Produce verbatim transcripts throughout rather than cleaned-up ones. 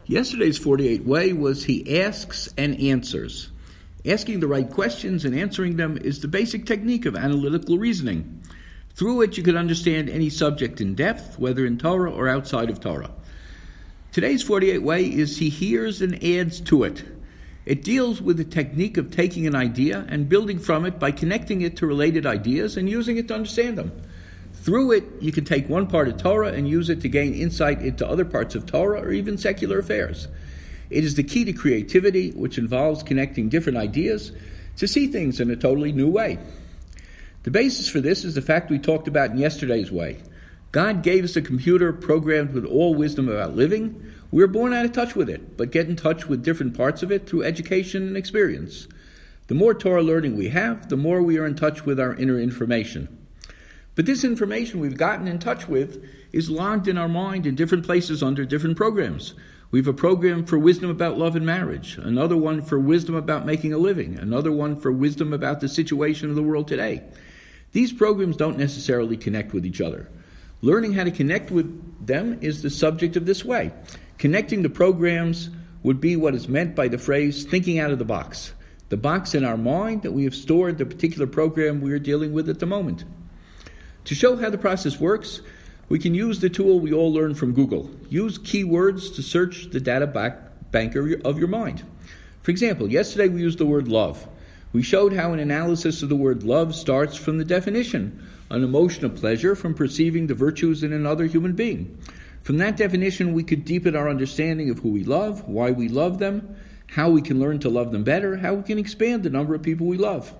Yesterday's forty-eight way was he asks and answers. Asking the right questions and answering them is the basic technique of analytical reasoning. Through it, you can understand any subject in depth, whether in Torah or outside of Torah. Today's forty-eight way is he hears and adds to it. It deals with the technique of taking an idea and building from it by connecting it to related ideas and using it to understand them. Through it, you can take one part of Torah and use it to gain insight into other parts of Torah or even secular affairs. It is the key to creativity, which involves connecting different ideas to see things in a totally new way. The basis for this is the fact we talked about in yesterday's way. God gave us a computer programmed with all wisdom about living. We are born out of touch with it, but get in touch with different parts of it through education and experience. The more Torah learning we have, the more we are in touch with our inner information. But this information we've gotten in touch with is logged in our mind in different places under different programs. We have a program for wisdom about love and marriage, another one for wisdom about making a living, another one for wisdom about the situation of the world today. These programs don't necessarily connect with each other. Learning how to connect with them is the subject of this way. Connecting the programs would be what is meant by the phrase thinking out of the box, the box in our mind that we have stored the particular program we are dealing with at the moment. To show how the process works, we can use the tool we all learned from Google. Use keywords to search the data back banker of your mind. For example, yesterday we used the word love. We showed how an analysis of the word love starts from the definition, an emotion of pleasure from perceiving the virtues in another human being. From that definition, we could deepen our understanding of who we love, why we love them, how we can learn to love them better, how we can expand the number of people we love.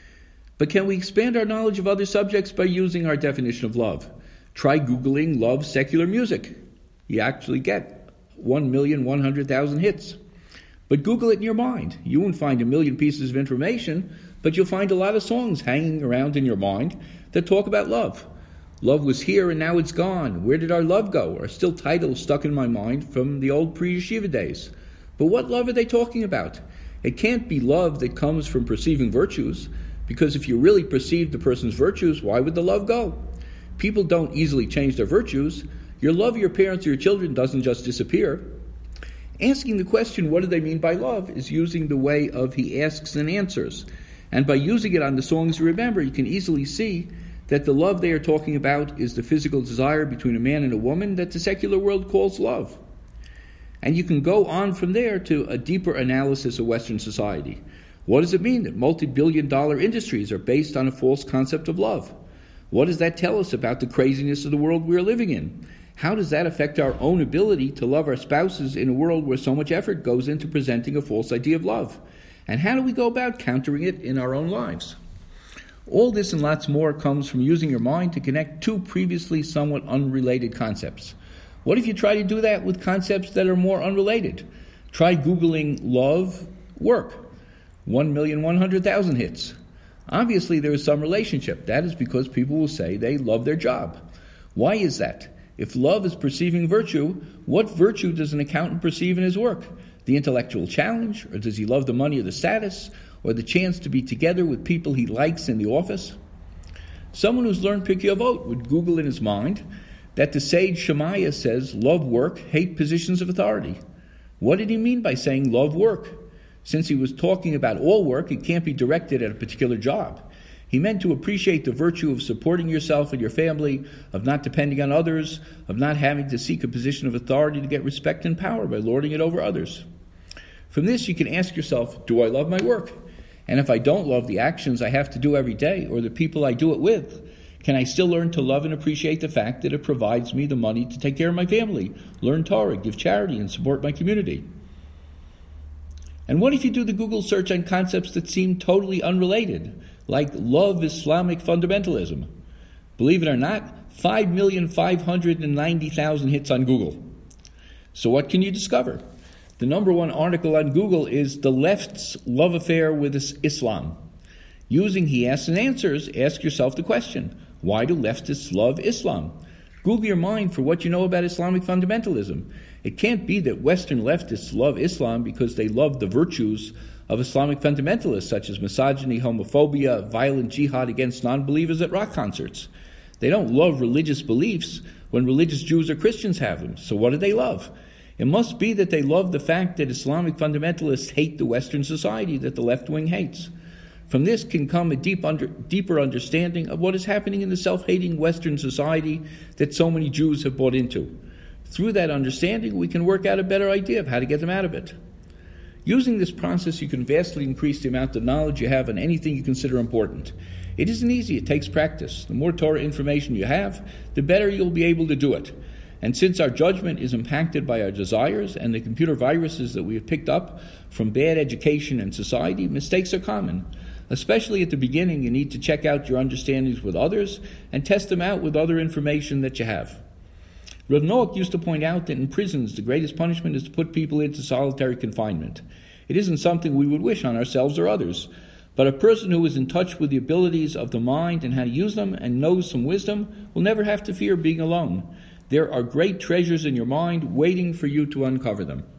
But can we expand our knowledge of other subjects by using our definition of love? Try Googling love secular music. You actually get one million one hundred thousand hits. But Google it in your mind. You won't find a million pieces of information, but you'll find a lot of songs hanging around in your mind that talk about love. Love was here and now it's gone. Where did our love go? Are still titles stuck in my mind from the old pre-yeshiva days. But what love are they talking about? It can't be love that comes from perceiving virtues, because if you really perceive the person's virtues, why would the love go? People don't easily change their virtues. Your love of your parents or your children doesn't just disappear. Asking the question, what do they mean by love, is using the way of he asks and answers. And by using it on the songs you remember, you can easily see that the love they are talking about is the physical desire between a man and a woman that the secular world calls love. And you can go on from there to a deeper analysis of Western society. What does it mean that multi-billion dollar industries are based on a false concept of love? What does that tell us about the craziness of the world we are living in? How does that affect our own ability to love our spouses in a world where so much effort goes into presenting a false idea of love? And how do we go about countering it in our own lives? All this and lots more comes from using your mind to connect two previously somewhat unrelated concepts. What if you try to do that with concepts that are more unrelated? Try Googling love, work. one million one hundred thousand hits. Obviously, there is some relationship. That is because people will say they love their job. Why is that? If love is perceiving virtue, what virtue does an accountant perceive in his work? The intellectual challenge? Or does he love the money or the status? Or the chance to be together with people he likes in the office? Someone who's learned Pirkei Avot would Google in his mind that the sage Shemaiah says, love work, hate positions of authority. What did he mean by saying love work? Since he was talking about all work, it can't be directed at a particular job. He meant to appreciate the virtue of supporting yourself and your family, of not depending on others, of not having to seek a position of authority to get respect and power by lording it over others. From this, you can ask yourself, do I love my work? And if I don't love the actions I have to do every day or the people I do it with, can I still learn to love and appreciate the fact that it provides me the money to take care of my family, learn Torah, give charity, and support my community? And what if you do the Google search on concepts that seem totally unrelated, like love Islamic fundamentalism? Believe it or not, five million five hundred ninety thousand hits on Google. So what can you discover? The number one article on Google is the left's love affair with Islam. Using he asks and answers, ask yourself the question, why do leftists love Islam? Google your mind for what you know about Islamic fundamentalism. It can't be that Western leftists love Islam because they love the virtues of Islamic fundamentalists such as misogyny, homophobia, violent jihad against non-believers at rock concerts. They don't love religious beliefs when religious Jews or Christians have them. So what do they love? It must be that they love the fact that Islamic fundamentalists hate the Western society that the left wing hates. From this can come a deep under, deeper understanding of what is happening in the self-hating Western society that so many Jews have bought into. Through that understanding, we can work out a better idea of how to get them out of it. Using this process, you can vastly increase the amount of knowledge you have on anything you consider important. It isn't easy, it takes practice. The more Torah information you have, the better you'll be able to do it. And since our judgment is impacted by our desires and the computer viruses that we have picked up from bad education and society, mistakes are common. Especially at the beginning, you need to check out your understandings with others and test them out with other information that you have. Rav Noach used to point out that in prisons, the greatest punishment is to put people into solitary confinement. It isn't something we would wish on ourselves or others, but a person who is in touch with the abilities of the mind and how to use them and knows some wisdom will never have to fear being alone. There are great treasures in your mind waiting for you to uncover them.